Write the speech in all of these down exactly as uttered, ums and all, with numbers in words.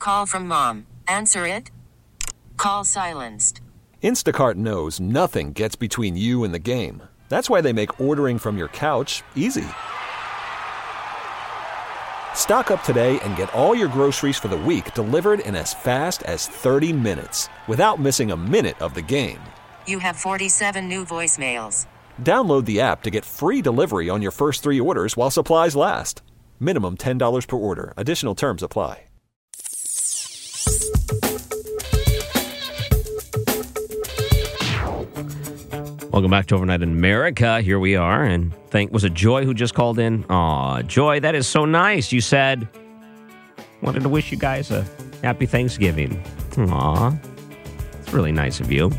Call from mom. Answer it. Call silenced. Instacart knows nothing gets between you and the game. That's why they make ordering from your couch easy. Stock up today and get all your groceries for the week delivered in as fast as thirty minutes without missing a minute of the game. You have forty-seven new voicemails. Download the app to get free delivery on your first three orders while supplies last. Minimum ten dollars per order. Additional terms apply. Welcome back to Overnight in America. Here we are, and thank was it Joy who just called in? Aw, Joy, that is so nice. You said wanted to wish you guys a happy Thanksgiving. Aw, it's really nice of you.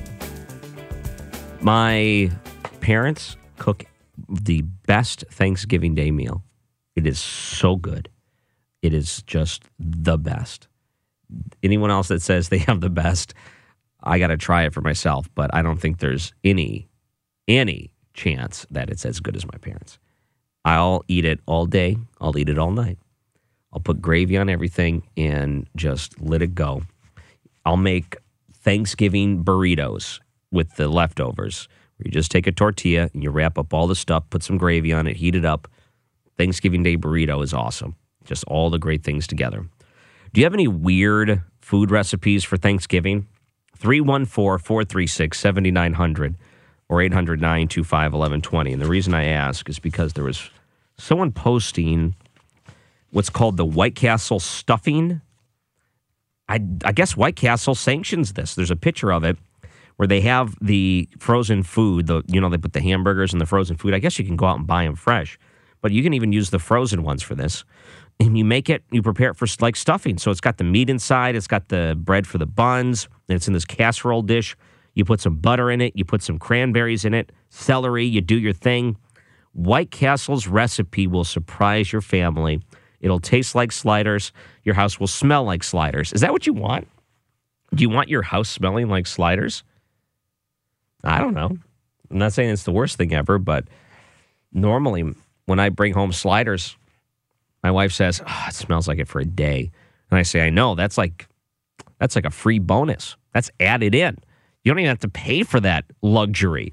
My parents cook the best Thanksgiving Day meal. It is so good. It is just the best. Anyone else that says they have the best, I got to try it for myself, but I don't think there's any any chance that it's as good as my parents. I'll eat it all day. I'll eat it all night. I'll put gravy on everything and just let it go. I'll make Thanksgiving burritos with the leftovers, where you just take a tortilla and you wrap up all the stuff, put some gravy on it, heat it up. Thanksgiving Day burrito is awesome. Just all the great things together. Do you have any weird food recipes for Thanksgiving? three one four, four three six, seven nine zero zero or eight hundred, nine two five, one one two zero. And the reason I ask is because there was someone posting what's called the White Castle stuffing. I, I guess White Castle sanctions this. There's a picture of it where they have the frozen food. The you know, they put the hamburgers in the frozen food. I guess you can go out and buy them fresh. But you can even use the frozen ones for this. And you make it, you prepare it for like stuffing. So it's got the meat inside, it's got the bread for the buns, and it's in this casserole dish. You put some butter in it, you put some cranberries in it, celery, you do your thing. White Castle's recipe will surprise your family. It'll taste like sliders. Your house will smell like sliders. Is that what you want? Do you want your house smelling like sliders? I don't know. I'm not saying it's the worst thing ever, but normally when I bring home sliders, my wife says, oh, it smells like it for a day. And I say, I know, that's like that's like a free bonus. That's added in. You don't even have to pay for that luxury.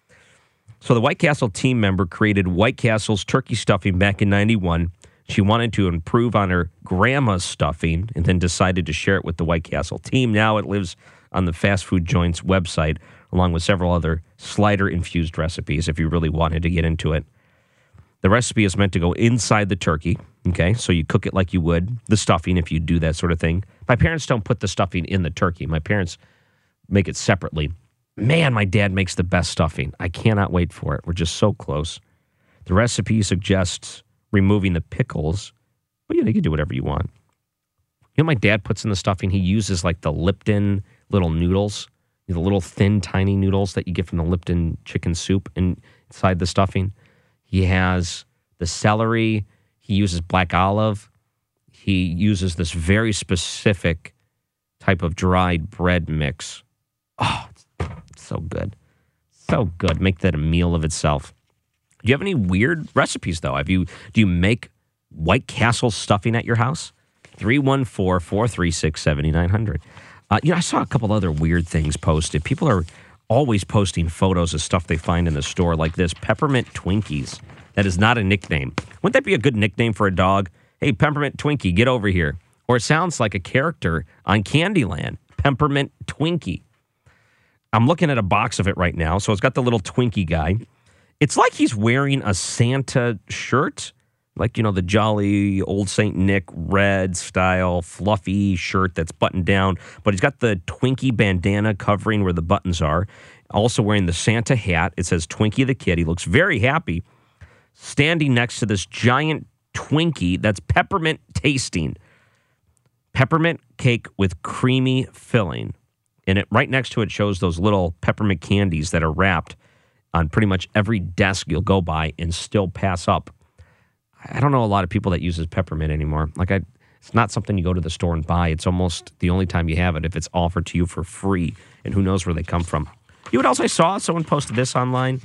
So the White Castle team member created White Castle's turkey stuffing back in ninety-one. She wanted to improve on her grandma's stuffing and then decided to share it with the White Castle team. Now it lives on the fast food joint's website, along with several other slider-infused recipes if you really wanted to get into it. The recipe is meant to go inside the turkey, okay? So you cook it like you would the stuffing if you do that sort of thing. My parents don't put the stuffing in the turkey. My parents make it separately. Man, my dad makes the best stuffing. I cannot wait for it. We're just so close. The recipe suggests removing the pickles, but you know, you can do whatever you want. You know, my dad puts in the stuffing, he uses like the Lipton little noodles, the little thin, tiny noodles that you get from the Lipton chicken soup inside the stuffing. He has the celery. He uses black olive. He uses this very specific type of dried bread mix. Oh, it's, it's so good. So good. Make that a meal of itself. Do you have any weird recipes, though? Have you? Do you make White Castle stuffing at your house? three one four, four three six, seven nine zero zero. Uh, you know, I saw a couple other weird things posted. People are always posting photos of stuff they find in the store, like this Peppermint Twinkies. That is not a nickname. Wouldn't that be a good nickname for a dog? Hey, Peppermint Twinkie, get over here. Or it sounds like a character on Candyland. Peppermint Twinkie. I'm looking at a box of it right now. So it's got the little Twinkie guy. It's like he's wearing a Santa shirt. Like, you know, the jolly old Saint Nick red style fluffy shirt that's buttoned down. But he's got the Twinkie bandana covering where the buttons are. Also wearing the Santa hat. It says Twinkie the Kid. He looks very happy. Standing next to this giant Twinkie that's peppermint tasting. Peppermint cake with creamy filling. And it right next to it shows those little peppermint candies that are wrapped on pretty much every desk you'll go by and still pass up. I don't know a lot of people that uses peppermint anymore. Like, I, it's not something you go to the store and buy. It's almost the only time you have it if it's offered to you for free, and who knows where they come from. You know what else I saw? Someone posted this online.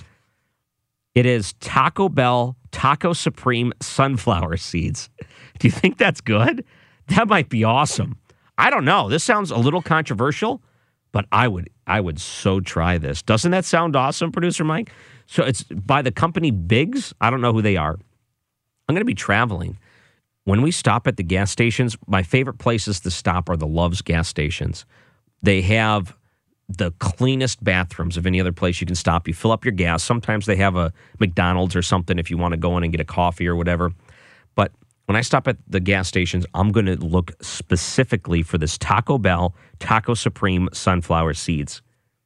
It is Taco Bell Taco Supreme sunflower seeds. Do you think that's good? That might be awesome. I don't know. This sounds a little controversial, but I would I would so try this. Doesn't that sound awesome, Producer Mike? So it's by the company Biggs. I don't know who they are. I'm going to be traveling. When we stop at the gas stations, my favorite places to stop are the Love's gas stations. They have the cleanest bathrooms of any other place you can stop. You fill up your gas. Sometimes they have a McDonald's or something if you want to go in and get a coffee or whatever. But when I stop at the gas stations, I'm going to look specifically for this Taco Bell Taco Supreme sunflower seeds.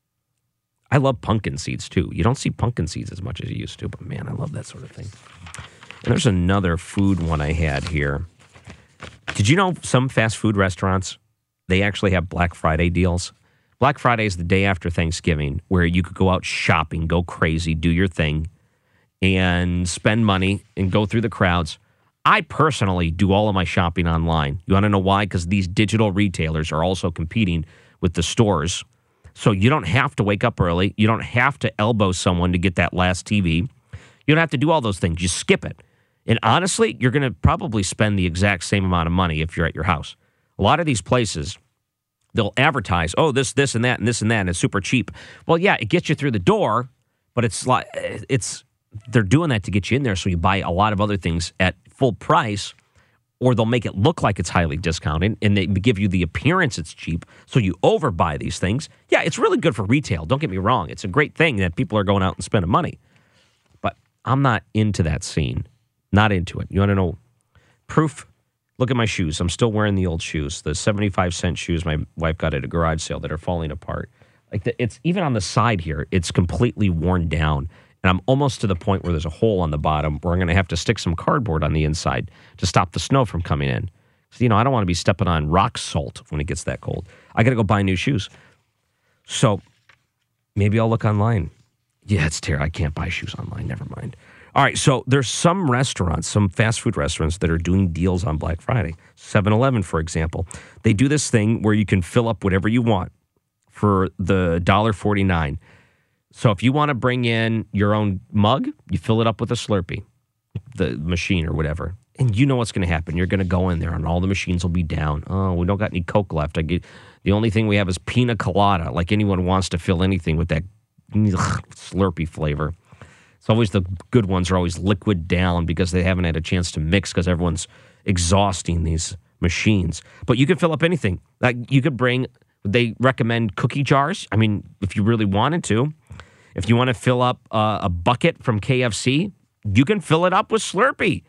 I love pumpkin seeds, too. You don't see pumpkin seeds as much as you used to, but, man, I love that sort of thing. And there's another food one I had here. Did you know some fast food restaurants, they actually have Black Friday deals? Black Friday is the day after Thanksgiving where you could go out shopping, go crazy, do your thing, and spend money and go through the crowds. I personally do all of my shopping online. You want to know why? Because these digital retailers are also competing with the stores. So you don't have to wake up early. You don't have to elbow someone to get that last T V. You don't have to do all those things. You skip it. And honestly, you're going to probably spend the exact same amount of money if you're at your house. A lot of these places, they'll advertise, oh, this, this, and that, and this, and that, and it's super cheap. Well, yeah, it gets you through the door, but it's like it's they're doing that to get you in there so you buy a lot of other things at full price, or they'll make it look like it's highly discounted, and they give you the appearance it's cheap, so you overbuy these things. Yeah, it's really good for retail. Don't get me wrong. It's a great thing that people are going out and spending money. But I'm not into that scene. Not into it. You want to know proof? Look at my shoes. I'm still wearing the old shoes, the seventy-five cent shoes my wife got at a garage sale that are falling apart. Like the, it's even on the side here, it's completely worn down. And I'm almost to the point where there's a hole on the bottom where I'm going to have to stick some cardboard on the inside to stop the snow from coming in. So, you know, I don't want to be stepping on rock salt when it gets that cold. I got to go buy new shoes. So maybe I'll look online. Yeah, it's terrible. I can't buy shoes online. Never mind. All right, so there's some restaurants, some fast food restaurants that are doing deals on Black Friday. seven eleven, for example. They do this thing where you can fill up whatever you want for the one dollar forty-nine. So if you want to bring in your own mug, you fill it up with a Slurpee, the machine or whatever. And you know what's going to happen. You're going to go in there and all the machines will be down. Oh, we don't got any Coke left. I get, the only thing we have is pina colada. Like anyone wants to fill anything with that ugh, Slurpee flavor. It's always the good ones are always liquid down because they haven't had a chance to mix because everyone's exhausting these machines. But you can fill up anything. Like you could bring, they recommend cookie jars. I mean, if you really wanted to. If you want to fill up uh, a bucket from K F C, you can fill it up with Slurpee.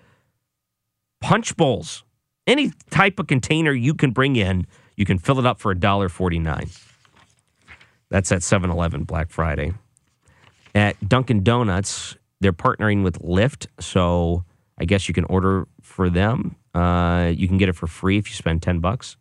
Punch bowls. Any type of container you can bring in, you can fill it up for one dollar forty-nine. That's at seven eleven Black Friday. At Dunkin' Donuts, they're partnering with Lyft, so I guess you can order for them. Uh, you can get it for free if you spend ten bucks.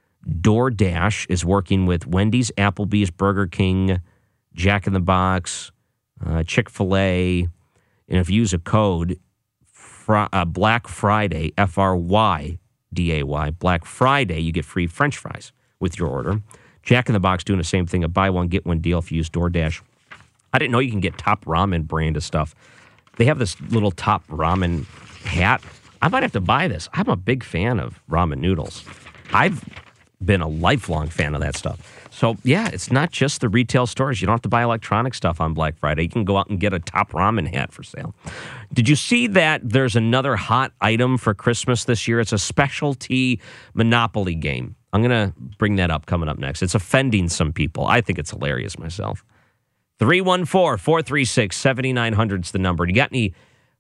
DoorDash is working with Wendy's, Applebee's, Burger King, Jack in the Box, uh, Chick-fil-A, and if you use a code fr- uh, Black Friday, F R Y D A Y, Black Friday, you get free French fries with your order. Jack in the Box doing the same thing, a buy one, get one deal if you use DoorDash. I didn't know you can get Top Ramen brand of stuff. They have this little Top Ramen hat. I might have to buy this. I'm a big fan of ramen noodles. I've been a lifelong fan of that stuff. So, yeah, it's not just the retail stores. You don't have to buy electronic stuff on Black Friday. You can go out and get a Top Ramen hat for sale. Did you see that there's another hot item for Christmas this year? It's a specialty Monopoly game. I'm going to bring that up coming up next. It's offending some people. I think it's hilarious myself. three one four, four three six, seven nine zero zero is the number. Do you got any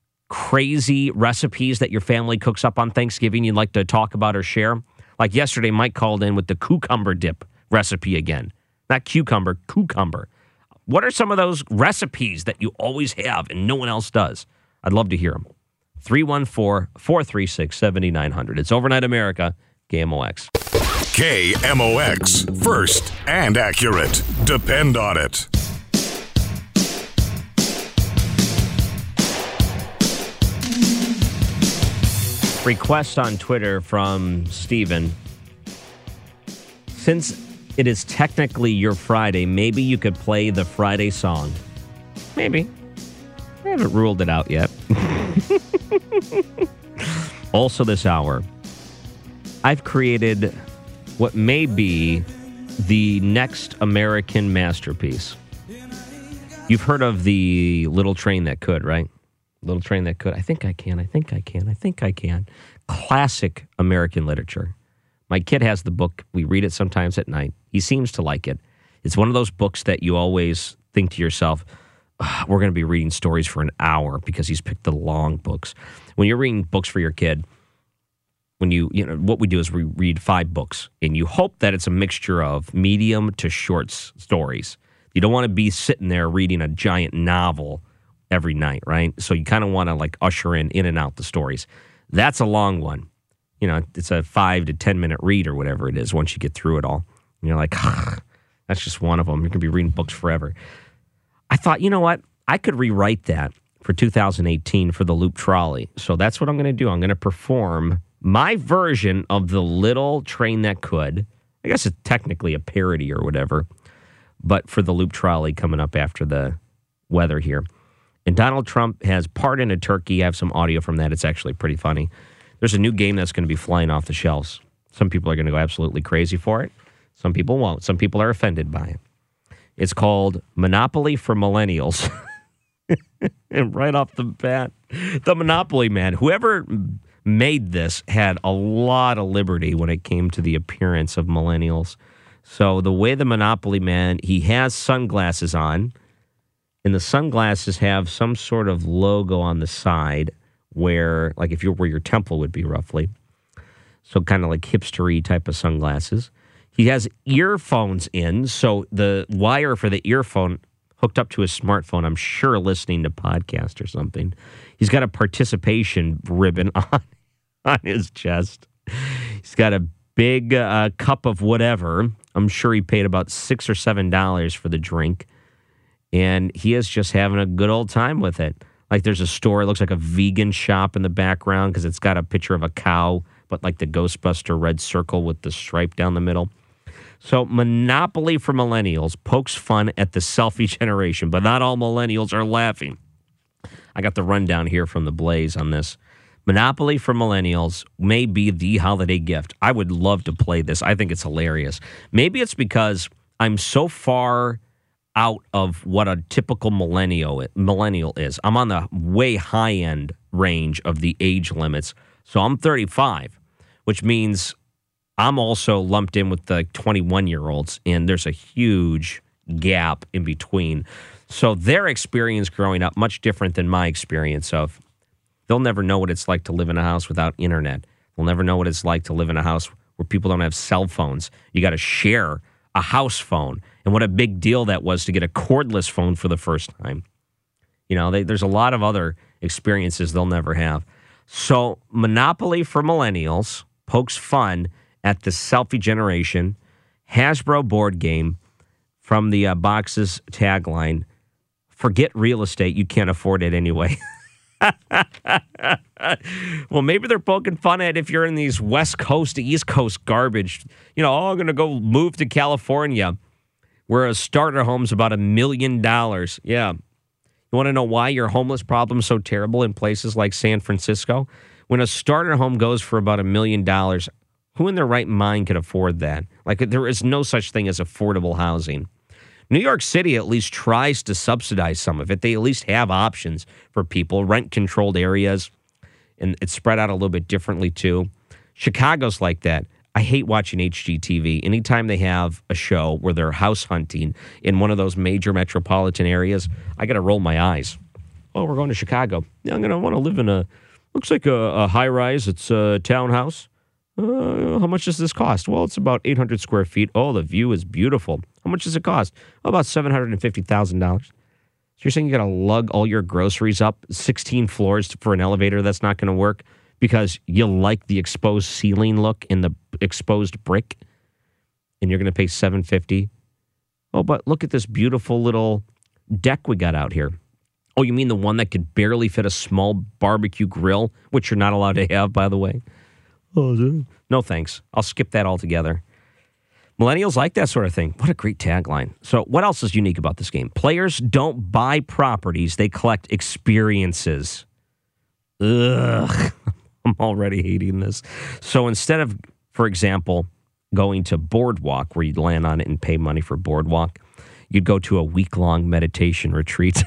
crazy recipes that your family cooks up on Thanksgiving you'd like to talk about or share? Like yesterday, Mike called in with the cucumber dip recipe again. Not cucumber, cucumber. What are some of those recipes that you always have and no one else does? I'd love to hear them. three one four, four three six, seven nine zero zero. It's Overnight America, K M O X. K M O X, first and accurate. Depend on it. Request on Twitter from Steven. Since it is technically your Friday, maybe you could play the Friday song. Maybe. I haven't ruled it out yet. Also this hour, I've created what may be the next American masterpiece. You've heard of the Little Train That Could, right? Little Train That Could. I think I can. I think I can. I think I can. Classic American literature. My kid has the book. We read it sometimes at night. He seems to like it. It's one of those books that you always think to yourself, we're going to be reading stories for an hour because he's picked the long books. When you're reading books for your kid, when you, you know, what we do is we read five books, and you hope that it's a mixture of medium to short stories. You don't want to be sitting there reading a giant novel every night, right? So you kind of want to like usher in, in and out the stories. That's a long one. You know, it's a five to ten minute read or whatever it is once you get through it all. And you're like, that's just one of them. You're going to be reading books forever. I thought, you know what? I could rewrite that for two thousand eighteen for the Loop Trolley. So that's what I'm going to do. I'm going to perform my version of the Little Train That Could. I guess it's technically a parody or whatever, but for the Loop Trolley coming up after the weather here. And Donald Trump has pardoned a turkey. I have some audio from that. It's actually pretty funny. There's a new game that's going to be flying off the shelves. Some people are going to go absolutely crazy for it. Some people won't. Some people are offended by it. It's called Monopoly for Millennials. And right off the bat, the Monopoly man, whoever made this had a lot of liberty when it came to the appearance of millennials. So the way the Monopoly man, he has sunglasses on, and the sunglasses have some sort of logo on the side where, like if you're where your temple would be roughly. So kind of like hipstery type of sunglasses. He has earphones in, so the wire for the earphone hooked up to his smartphone, I'm sure listening to podcast or something. He's got a participation ribbon on, on his chest. He's got a big uh, cup of whatever. I'm sure he paid about six or seven dollars for the drink. And he is just having a good old time with it. Like there's a store, it looks like a vegan shop in the background because it's got a picture of a cow, but like the Ghostbuster red circle with the stripe down the middle. So Monopoly for Millennials pokes fun at the selfie generation, but not all millennials are laughing. I got the rundown here from the Blaze on this. Monopoly for Millennials may be the holiday gift. I would love to play this. I think it's hilarious. Maybe it's because I'm so far out of what a typical millennial millennial is. I'm on the way high end range of the age limits. So I'm thirty-five, which means I'm also lumped in with the twenty-one-year-olds, and there's a huge gap in between. So their experience growing up, much different than my experience of, they'll never know what it's like to live in a house without internet. They'll never know what it's like to live in a house where people don't have cell phones. You got to share a house phone, and what a big deal that was to get a cordless phone for the first time. You know, they, there's a lot of other experiences they'll never have. So Monopoly for Millennials pokes fun at the selfie generation. Hasbro board game from the uh, box's tagline, forget real estate, you can't afford it anyway. Well, maybe they're poking fun at if you're in these West Coast to East Coast garbage. You know, oh, I'm going to go move to California where a starter home's about a million dollars. Yeah. You want to know why your homeless problem's so terrible in places like San Francisco? When a starter home goes for about a million dollars, who in their right mind can afford that? Like, there is no such thing as affordable housing. New York City at least tries to subsidize some of it. They at least have options for people, rent-controlled areas, and it's spread out a little bit differently, too. Chicago's like that. I hate watching H G T V. Anytime they have a show where they're house hunting in one of those major metropolitan areas, I got to roll my eyes. Oh, we're going to Chicago. Yeah, I'm going to want to live in a, looks like a, a high-rise. It's a townhouse. Uh, how much does this cost? Well, it's about eight hundred square feet. Oh, the view is beautiful. How much does it cost? Oh, about seven hundred fifty thousand dollars. So you're saying you got to lug all your groceries up sixteen floors for an elevator that's not going to work because you like the exposed ceiling look and the exposed brick, and you're going to pay seven hundred fifty dollars? Oh, but look at this beautiful little deck we got out here. Oh, you mean the one that could barely fit a small barbecue grill, which you're not allowed to have, by the way? Oh, no, thanks. I'll skip that altogether. Millennials like that sort of thing. What a great tagline. So what else is unique about this game? Players don't buy properties. They collect experiences. Ugh. I'm already hating this. So instead of, for example, going to Boardwalk, where you'd land on it and pay money for Boardwalk. You'd go to a week-long meditation retreat.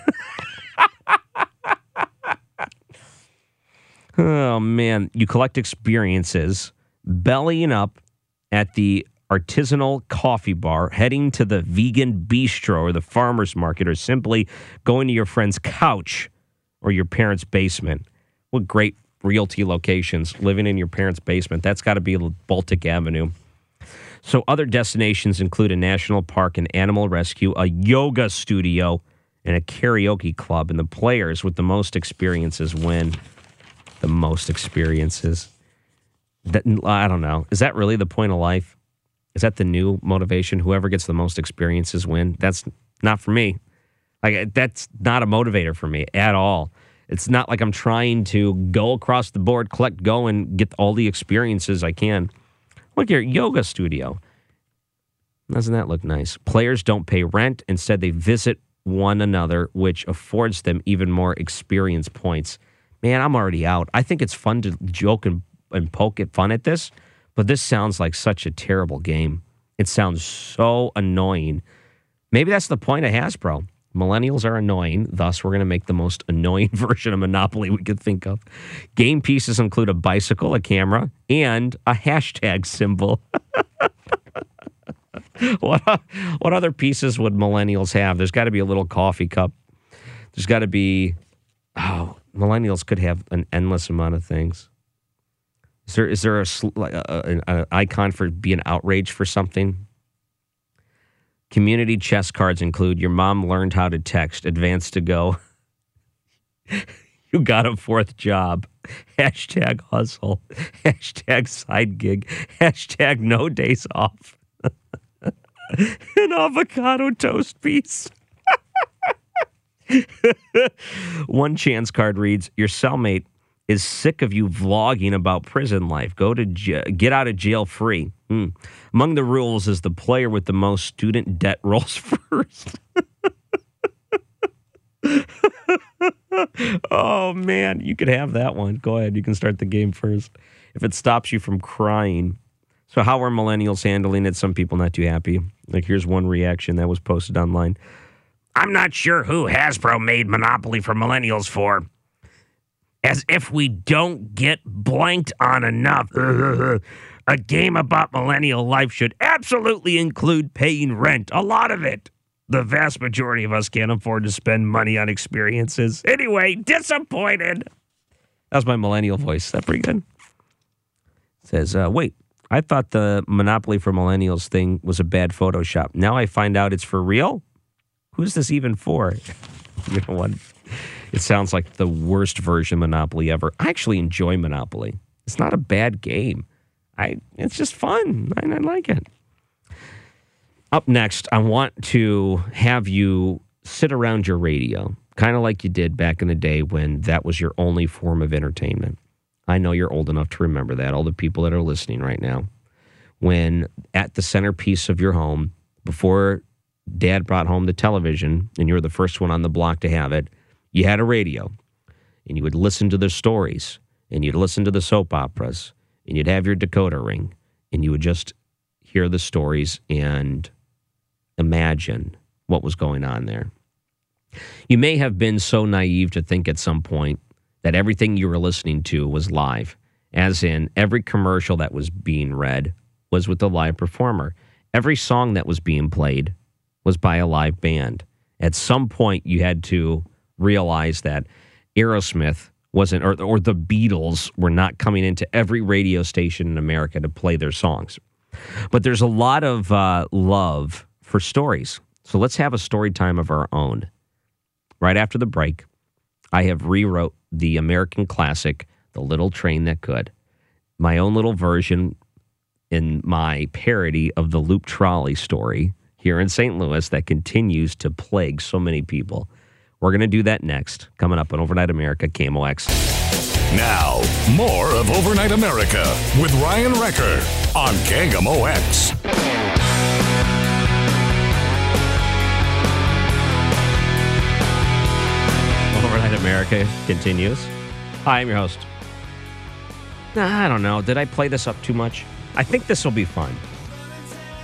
Oh, man. You collect experiences, bellying up at the artisanal coffee bar, heading to the vegan bistro or the farmer's market, or simply going to your friend's couch or your parents' basement. What great realty locations, living in your parents' basement. That's got to be Baltic Avenue. So other destinations include a national park, an animal rescue, a yoga studio, and a karaoke club. And the players with the most experiences win. The most experiences. That, I don't know. Is that really the point of life? Is that the new motivation? Whoever gets the most experiences win? That's not for me. Like, that's not a motivator for me at all. It's not like I'm trying to go across the board, collect, go, and get all the experiences I can. Look here, yoga studio. Doesn't that look nice? Players don't pay rent. Instead, they visit one another, which affords them even more experience points. Man, I'm already out. I think it's fun to joke and, and poke at fun at this, but this sounds like such a terrible game. It sounds so annoying. Maybe that's the point of Hasbro. Millennials are annoying, thus we're going to make the most annoying version of Monopoly we could think of. Game pieces include a bicycle, a camera, and a hashtag symbol. what, what other pieces would millennials have? There's got to be a little coffee cup. There's got to be... Oh, millennials could have an endless amount of things. Is there is there a, a, a, an icon for being outraged for something? Community chess cards include your mom learned how to text, advanced to go. You got a fourth job. Hashtag hustle. Hashtag side gig. Hashtag no days off. An avocado toast piece. One chance card reads, your cellmate is sick of you vlogging about prison life. Go to j- get out of jail free. Hmm. Among the rules is the player with the most student debt rolls first. Oh, man. You could have that one. Go ahead. You can start the game first. If it stops you from crying. So how are millennials handling it? Some people not too happy. Like, here's one reaction that was posted online. I'm not sure who Hasbro made Monopoly for millennials for. As if we don't get blanked on enough. A game about millennial life should absolutely include paying rent. A lot of it. The vast majority of us can't afford to spend money on experiences. Anyway, disappointed. That was my millennial voice. Is that pretty good? It says, uh, wait, I thought the Monopoly for millennials thing was a bad Photoshop. Now I find out it's for real? Who's this even for? You know what? It sounds like the worst version of Monopoly ever. I actually enjoy Monopoly. It's not a bad game. I It's just fun. I, I like it. Up next, I want to have you sit around your radio, kind of like you did back in the day when that was your only form of entertainment. I know you're old enough to remember that, all the people that are listening right now. When at the centerpiece of your home, before Dad brought home the television, and you were the first one on the block to have it, you had a radio, and you would listen to the stories, and you'd listen to the soap operas, and you'd have your decoder ring, and you would just hear the stories and imagine what was going on there. You may have been so naive to think at some point that everything you were listening to was live, as in every commercial that was being read was with a live performer. Every song that was being played was by a live band. At some point, you had to realize that Aerosmith wasn't, or, or the Beatles were not coming into every radio station in America to play their songs. But there's a lot of uh, love for stories. So let's have a story time of our own. Right after the break, I have rewrote the American classic, The Little Train That Could. My own little version in my parody of the Loop Trolley story here in Saint Louis that continues to plague so many people. We're going to do that next, coming up on Overnight America, K M O X. Now, more of Overnight America with Ryan Wrecker on K M O X. Overnight America continues. Hi, I'm your host. I don't know. Did I play this up too much? I think this will be fun.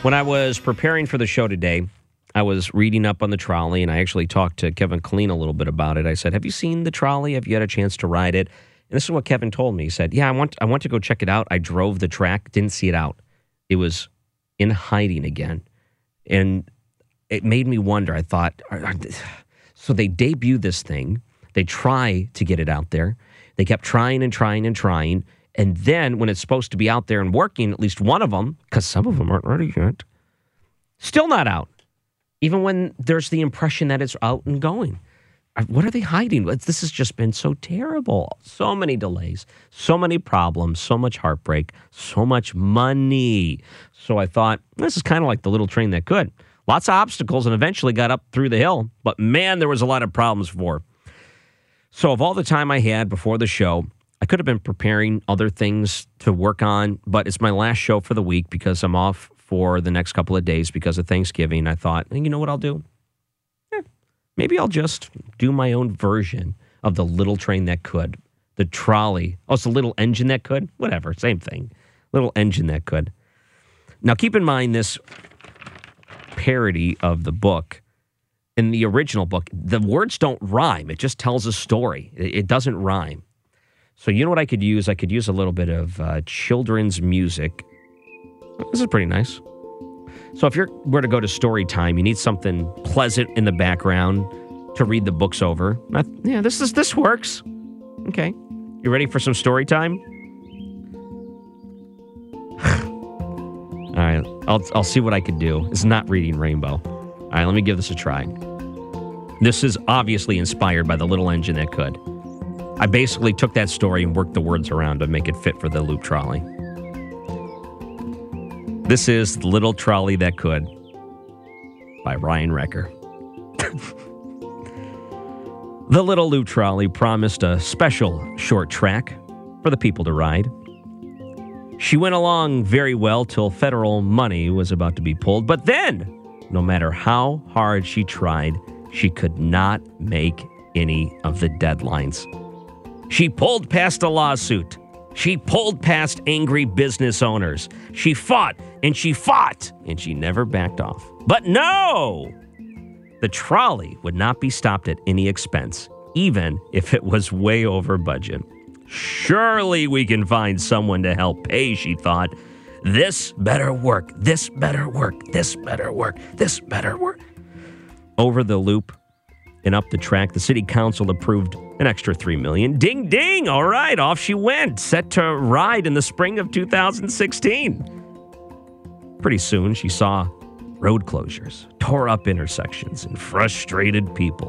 When I was preparing for the show today, I was reading up on the trolley, and I actually talked to Kevin Killeen a little bit about it. I said, have you seen the trolley? Have you had a chance to ride it? And this is what Kevin told me. He said, yeah, I want I want to go check it out. I drove the track, didn't see it out. It was in hiding again. And it made me wonder. I thought, are, are, so they debut this thing. They try to get it out there. They kept trying and trying and trying. And then when it's supposed to be out there and working, at least one of them, because some of them aren't ready yet, still not out. Even when there's the impression that it's out and going. What are they hiding? This has just been so terrible. So many delays, so many problems, so much heartbreak, so much money. So I thought, this is kind of like the little train that could. Lots of obstacles and eventually got up through the hill. But man, there was a lot of problems for. So of all the time I had before the show, I could have been preparing other things to work on, but it's my last show for the week because I'm off for the next couple of days because of Thanksgiving. I thought, you know what I'll do? Eh, maybe I'll just do my own version of the little train that could. The trolley. Oh, it's a little engine that could? Whatever, same thing. Little engine that could. Now, keep in mind this parody of the book. In the original book, the words don't rhyme. It just tells a story. It, it doesn't rhyme. So you know what I could use? I could use a little bit of uh, children's music. This is pretty nice. So if you were to go to story time, you need something pleasant in the background to read the books over. I, yeah, this is this works. Okay. You ready for some story time? All right. I'll I'll see what I can do. It's not reading Rainbow. All right, let me give this a try. This is obviously inspired by the little engine that could. I basically took that story and worked the words around to make it fit for the loop trolley. This is The Little Trolley That Could by Ryan Wrecker. The little loop trolley promised a special short track for the people to ride. She went along very well till federal money was about to be pulled. But then, no matter how hard she tried, she could not make any of the deadlines. She pulled past a lawsuit. She pulled past angry business owners. She fought and she fought and she never backed off. But no! The trolley would not be stopped at any expense, even if it was way over budget. Surely we can find someone to help pay, she thought. This better work. This better work. This better work. This better work. Over the loop and up the track, the city council approved an extra three million dollars. Ding, ding. All right, off she went, set to ride in the spring of two thousand sixteen. Pretty soon, she saw road closures, tore up intersections, and frustrated people.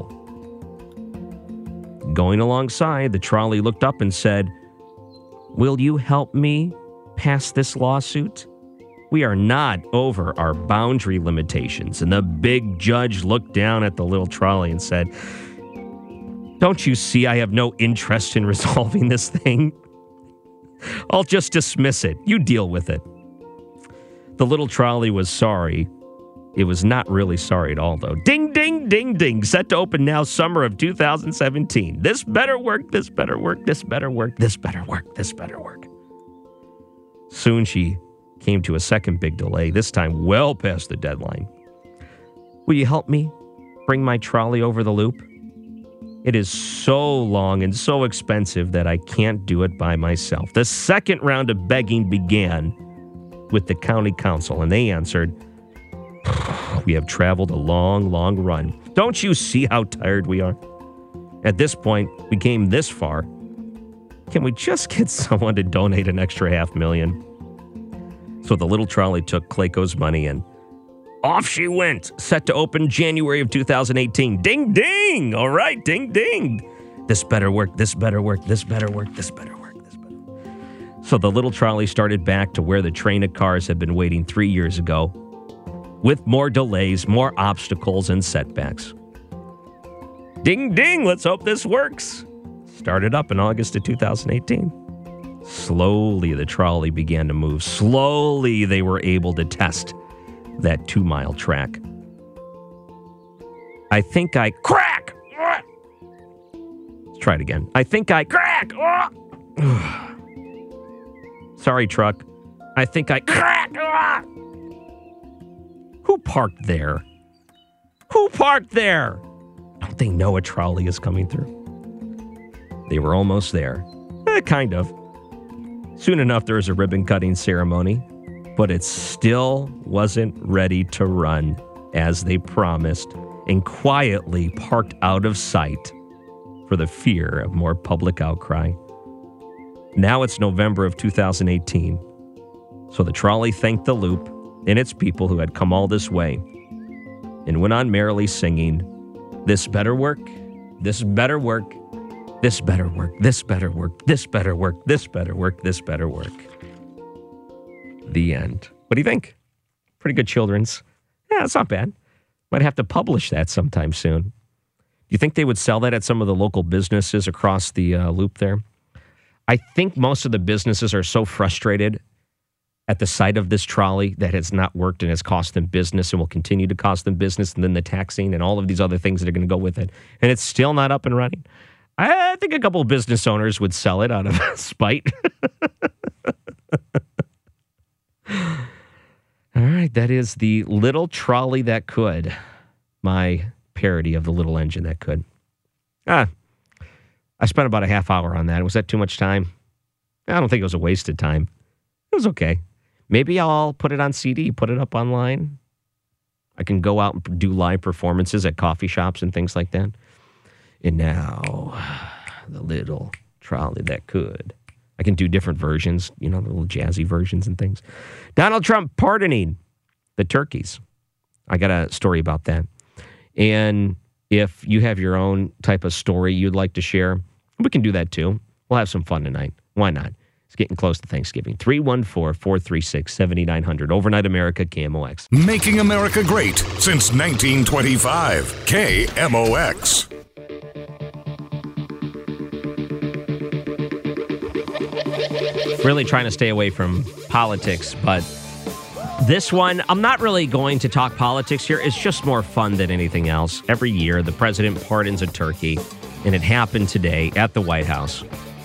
Going alongside, the trolley looked up and said, "Will you help me pass this lawsuit? We are not over our boundary limitations." And the big judge looked down at the little trolley and said, "Don't you see I have no interest in resolving this thing? I'll just dismiss it. You deal with it." The little trolley was sorry. It was not really sorry at all, though. Ding, ding, ding, ding. Set to open now, summer of two thousand seventeen. This better work, this better work, this better work, this better work, this better work. Soon she came to a second big delay, this time well past the deadline. "Will you help me bring my trolley over the loop? It is so long and so expensive that I can't do it by myself." The second round of begging began with the county council, and they answered, "We have traveled a long, long run. Don't you see how tired we are? At this point, we came this far. Can we just get someone to donate an extra half million?" So the little trolley took Clayco's money and off she went, set to open January of two thousand eighteen. Ding, ding. All right, ding, ding. This better work, this better work, this better work, this better work, this better work. So the little trolley started back to where the train of cars had been waiting three years ago, with more delays, more obstacles, and setbacks. Ding, ding. Let's hope this works. Started up in August of two thousand eighteen. Slowly, the trolley began to move. Slowly, they were able to test that two-mile track. I think I crack. Let's try it again. I think I crack. Sorry, truck. I think I crack. Who parked there? Who parked there? Don't they know a trolley is coming through? They were almost there. Eh, kind of. Soon enough, there was a ribbon-cutting ceremony, but it still wasn't ready to run as they promised, and quietly parked out of sight for the fear of more public outcry. Now it's November of two thousand eighteen, so the trolley thanked the Loop and its people who had come all this way and went on merrily singing, "This better work, this better work, this better work, this better work, this better work, this better work, this better work." The end. What do you think? Pretty good children's. Yeah, it's not bad. Might have to publish that sometime soon. Do you think they would sell that at some of the local businesses across the uh, Loop there? I think most of the businesses are so frustrated at the sight of this trolley that has not worked and has cost them business and will continue to cost them business, and then the taxing and all of these other things that are going to go with it. And it's still not up and running. I think a couple of business owners would sell it out of spite. All right, that is the little trolley that could. My parody of the little engine that could. Ah, I spent about a half hour on that. Was that too much time? I don't think it was a wasted time. It was okay. Maybe I'll put it on C D, put it up online. I can go out and do live performances at coffee shops and things like that. And now, the little trolley that could. I can do different versions, you know, the little jazzy versions and things. Donald Trump pardoning the turkeys. I got a story about that. And if you have your own type of story you'd like to share, we can do that too. We'll have some fun tonight. Why not? It's getting close to Thanksgiving. three one four, four three six, seven nine zero zero. Overnight America, K M O X. Making America great since nineteen twenty-five. K M O X. Really trying to stay away from politics, but this one, I'm not really going to talk politics here. It's just more fun than anything else. Every year, the president pardons a turkey, and it happened today at the White House.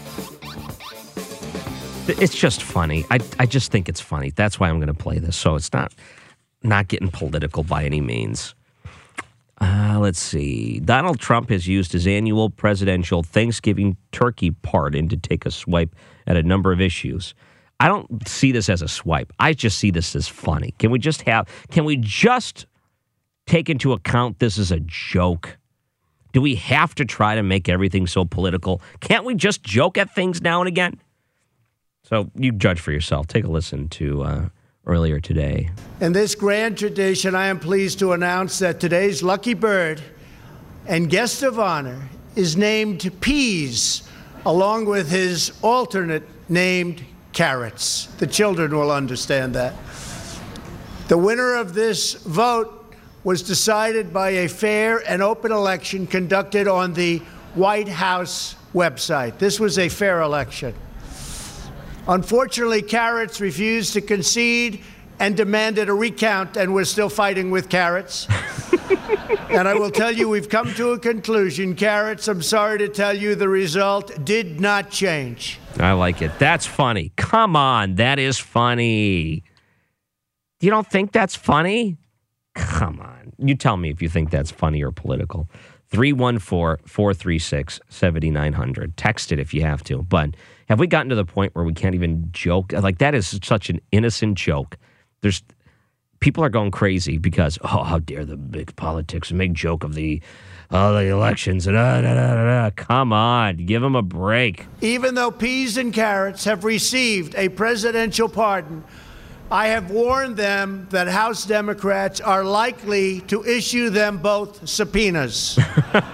It's just funny. I, I just think it's funny. That's why I'm going to play this. So it's not, not getting political by any means. Uh, let's see. Donald Trump has used his annual presidential Thanksgiving turkey pardon to take a swipe at a number of issues. I don't see this as a swipe. I just see this as funny. Can we just have, can we just take into account this is a joke? Do we have to try to make everything so political? Can't we just joke at things now and again? So you judge for yourself. Take a listen to uh, earlier today. In this grand tradition, I am pleased to announce that today's lucky bird and guest of honor is named Peas, along with his alternate named Carrots. The children will understand that. The winner of this vote was decided by a fair and open election conducted on the White House website. This was a fair election. Unfortunately, Carrots refused to concede and demanded a recount, and we're still fighting with Carrots. And I will tell you, we've come to a conclusion. Carrots, I'm sorry to tell you, the result did not change. I like it. That's funny. Come on, that is funny. You don't think that's funny? Come on. You tell me if you think that's funny or political. three one four, four three six, seven nine zero zero. Text it if you have to. But have we gotten to the point where we can't even joke? Like, that is such an innocent joke. There's people are going crazy because, oh, how dare the big politics make joke of the uh, the elections. Da, da, da, da, da. Come on, give them a break. Even though Peas and Carrots have received a presidential pardon, I have warned them that House Democrats are likely to issue them both subpoenas. Come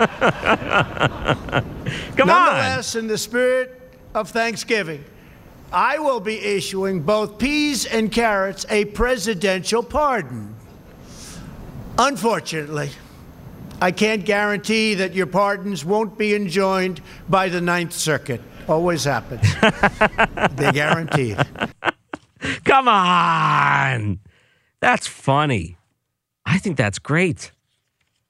Nonetheless, on. in the spirit of Thanksgiving, I will be issuing both Peas and Carrots a presidential pardon. Unfortunately, I can't guarantee that your pardons won't be enjoined by the Ninth Circuit. Always happens. They're guaranteed. Come on. That's funny. I think that's great.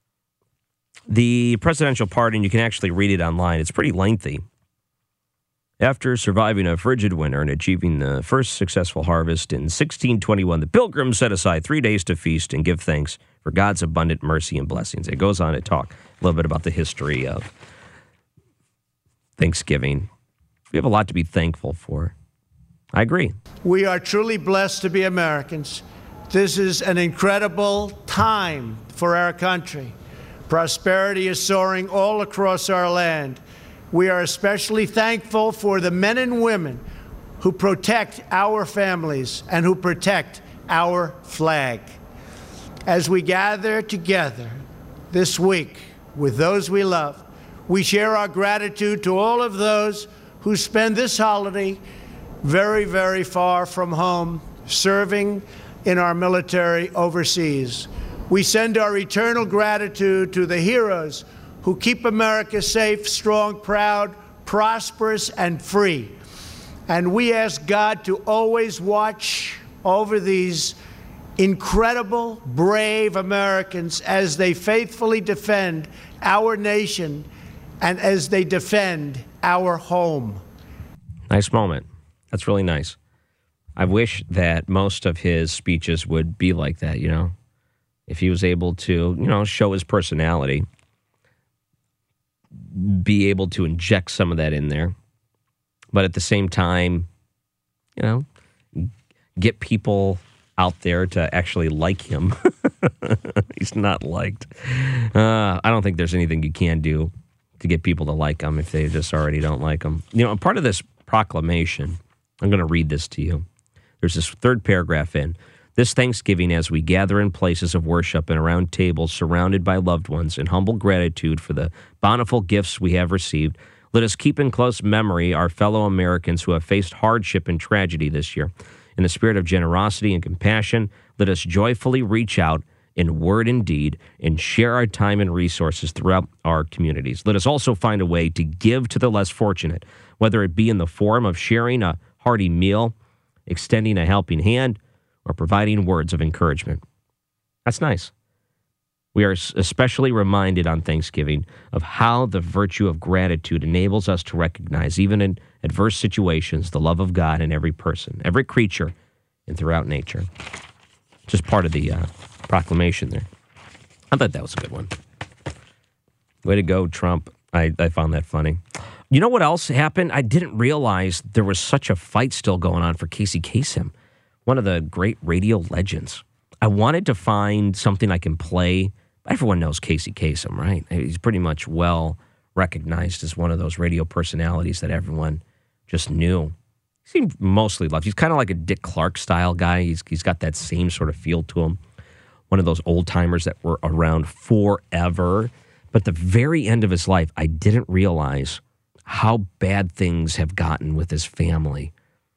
The presidential pardon, you can actually read it online. It's pretty lengthy. After surviving a frigid winter and achieving the first successful harvest in sixteen twenty-one, the Pilgrims set aside three days to feast and give thanks for God's abundant mercy and blessings. It goes on to talk a little bit about the history of Thanksgiving. We have a lot to be thankful for. I agree. We are truly blessed to be Americans. This is an incredible time for our country. Prosperity is soaring all across our land. We are especially thankful for the men and women who protect our families and who protect our flag. As we gather together this week with those we love, we share our gratitude to all of those who spend this holiday very, very far from home, serving in our military overseas. We send our eternal gratitude to the heroes who keep America safe, strong, proud, prosperous, and free. And we ask God to always watch over these incredible, brave Americans as they faithfully defend our nation and as they defend our home. Nice moment. That's really nice. I wish that most of his speeches would be like that, you know? If he was able to, you know, show his personality, be able to inject some of that in there, but at the same time, you know, get people out there to actually like him. He's not liked. Uh, I don't think there's anything you can do to get people to like him if they just already don't like him. You know, part of this proclamation, I'm going to read this to you. There's this third paragraph in. This Thanksgiving, as we gather in places of worship and around tables surrounded by loved ones in humble gratitude for the bountiful gifts we have received, let us keep in close memory our fellow Americans who have faced hardship and tragedy this year. In the spirit of generosity and compassion, let us joyfully reach out in word and deed and share our time and resources throughout our communities. Let us also find a way to give to the less fortunate, whether it be in the form of sharing a hearty meal, extending a helping hand, or providing words of encouragement. That's nice. We are especially reminded on Thanksgiving of how the virtue of gratitude enables us to recognize, even in adverse situations, the love of God in every person, every creature, and throughout nature. Just part of the uh, proclamation there. I thought that was a good one. Way to go, Trump. I, I found that funny. You know what else happened? I didn't realize there was such a fight still going on for Casey Kasem, one of the great radio legends. I wanted to find something I can play. Everyone knows Casey Kasem, right? He's pretty much well recognized as one of those radio personalities that everyone just knew. He seemed mostly loved. He's kind of like a Dick Clark style guy. He's He's got that same sort of feel to him. One of those old timers that were around forever. But the very end of his life, I didn't realize how bad things have gotten with his family.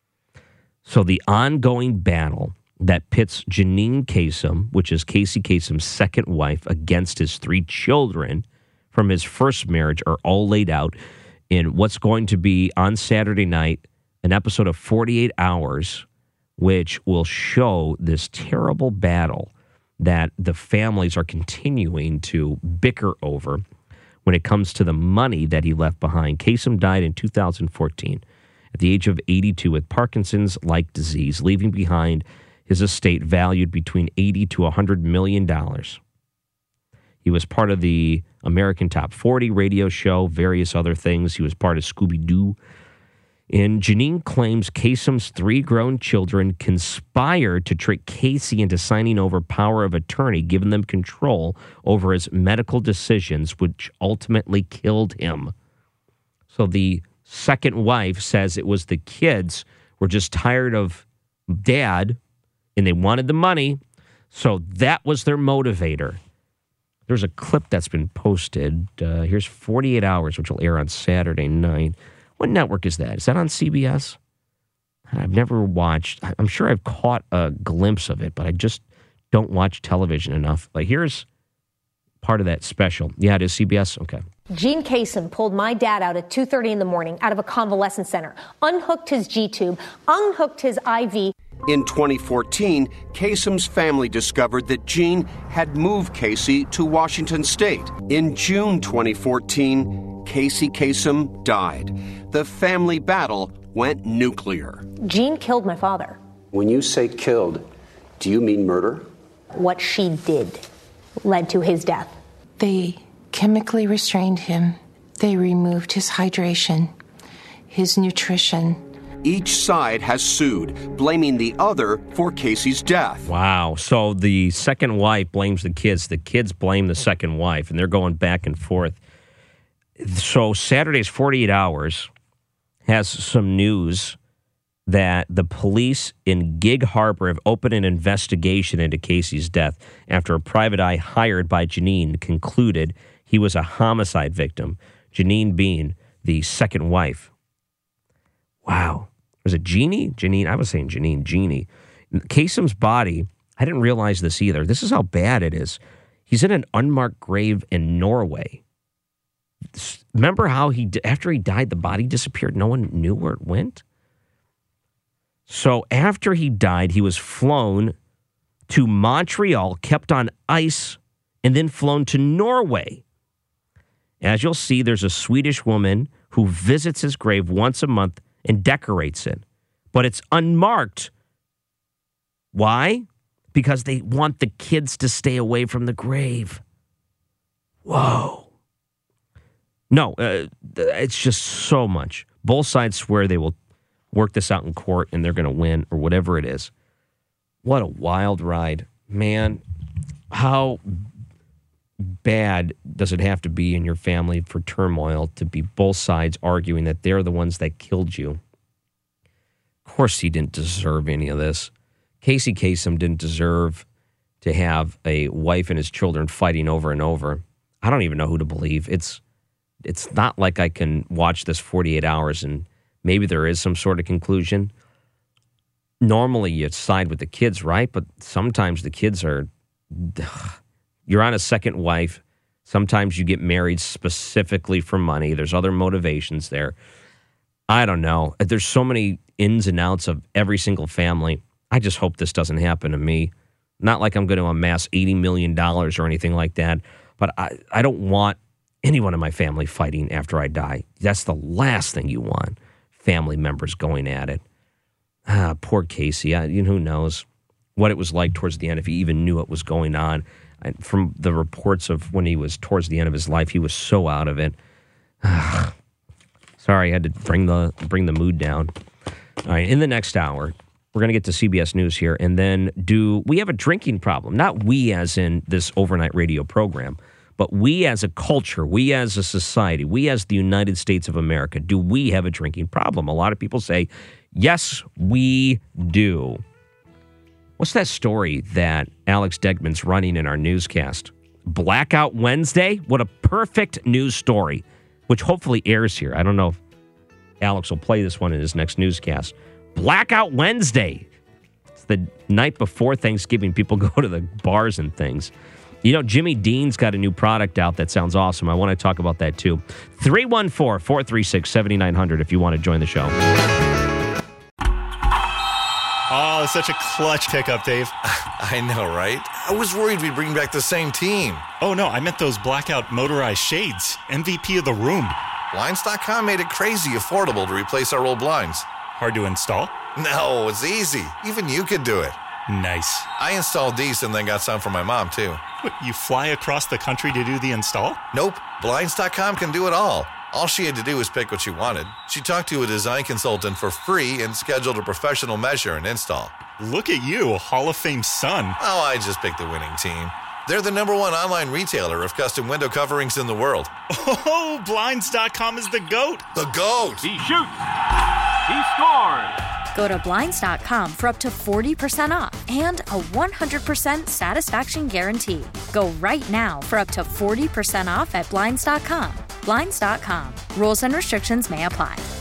So the ongoing battle that pits Janine Kasem, which is Casey Kasem's second wife, against his three children from his first marriage are all laid out in what's going to be on Saturday night, an episode of forty-eight hours, which will show this terrible battle that the families are continuing to bicker over when it comes to the money that he left behind. Kasem died in two thousand fourteen. At the age of eighty-two with Parkinson's-like disease, leaving behind his estate valued between eighty to one hundred million dollars. He was part of the American Top forty radio show, various other things. He was part of Scooby-Doo. And Janine claims Kasem's three grown children conspired to trick Casey into signing over power of attorney, giving them control over his medical decisions, which ultimately killed him. So the second wife says it was the kids were just tired of dad and they wanted the money. So that was their motivator. There's a clip that's been posted. Uh, here's forty-eight hours, which will air on Saturday night. What network is that? Is that on C B S? I've never watched. I'm sure I've caught a glimpse of it, but I just don't watch television enough. Like, here's part of that special. Yeah, it is C B S? Okay. Gene Kasem pulled my dad out at two thirty in the morning out of a convalescent center, unhooked his G-tube, unhooked his I V. In twenty fourteen, Kasem's family discovered that Gene had moved Casey to Washington State. In June twenty fourteen, Casey Kasem died. the family battle went nuclear. Jean killed my father. When you say killed, do you mean murder? What she did led to his death. They chemically restrained him. They removed his hydration, his nutrition. Each side has sued, blaming the other for Casey's death. Wow. So the second wife blames the kids. The kids blame the second wife, and they're going back and forth. So Saturday's forty-eight hours has some news that the police in Gig Harbor have opened an investigation into Casey's death after a private eye hired by Janine concluded he was a homicide victim, Janine being the second wife. Wow. Was it Jeannie? Janine? I was saying Janine. Jeannie. Kasem's body, I didn't realize this either. This is how bad it is. He's in an unmarked grave in Norway. Remember how he, after he died, the body disappeared? No one knew where it went? So after he died, he was flown to Montreal, kept on ice, and then flown to Norway. As you'll see, there's a Swedish woman who visits his grave once a month and decorates it. But it's unmarked. Why? Because they want the kids to stay away from the grave. Whoa. No, uh, it's just so much. Both sides swear they will work this out in court and they're going to win or whatever it is. What a wild ride. Man, how bad does it have to be in your family for turmoil to be both sides arguing that they're the ones that killed you? Of course he didn't deserve any of this. Casey Kasem didn't deserve to have a wife and his children fighting over and over. I don't even know who to believe. It's it's not like I can watch this forty-eight hours and maybe there is some sort of conclusion. Normally you side with the kids, right? But sometimes the kids are... You're on a second wife. Sometimes you get married specifically for money. There's other motivations there. I don't know. There's so many ins and outs of every single family. I just hope this doesn't happen to me. Not like I'm going to amass eighty million dollars or anything like that, but I, I don't want anyone in my family fighting after I die. That's the last thing you want. Family members going at it. Ah, poor Casey. I, you know, who knows what it was like towards the end, if he even knew what was going on. I, from the reports of when he was towards the end of his life, he was so out of it. Sorry, I had to bring the bring the mood down. All right, in the next hour, we're going to get to C B S News here, and then do we have a drinking problem? Not we as in this overnight radio program, but we as a culture, we as a society, we as the United States of America, do we have a drinking problem? A lot of people say, yes, we do. What's that story that Alex Degman's running in our newscast? Blackout Wednesday? What a perfect news story, which hopefully airs here. I don't know if Alex will play this one in his next newscast. Blackout Wednesday. It's the night before Thanksgiving. People go to the bars and things. You know, Jimmy Dean's got a new product out that sounds awesome. I want to talk about that too. three one four, four three six, seven nine zero zero if you want to join the show. Oh, such a clutch pickup, Dave. I know, right? I was worried we'd bring back the same team. Oh, no, I meant those blackout motorized shades. M V P of the room. Blinds dot com made it crazy affordable to replace our old blinds. Hard to install? No, it's easy. Even you could do it. Nice. I installed these and then got some for my mom, too. What, you fly across the country to do the install? Nope. Blinds dot com can do it all. All she had to do was pick what she wanted. She talked to a design consultant for free and scheduled a professional measure and install. Look at you, Hall of Fame son. Oh, I just picked the winning team. They're the number one online retailer of custom window coverings in the world. Oh, Blinds dot com is the GOAT. The GOAT. He shoots. He scores. Go to Blinds dot com for up to forty percent off and a one hundred percent satisfaction guarantee. Go right now for up to forty percent off at Blinds dot com. Blinds dot com. Rules and restrictions may apply.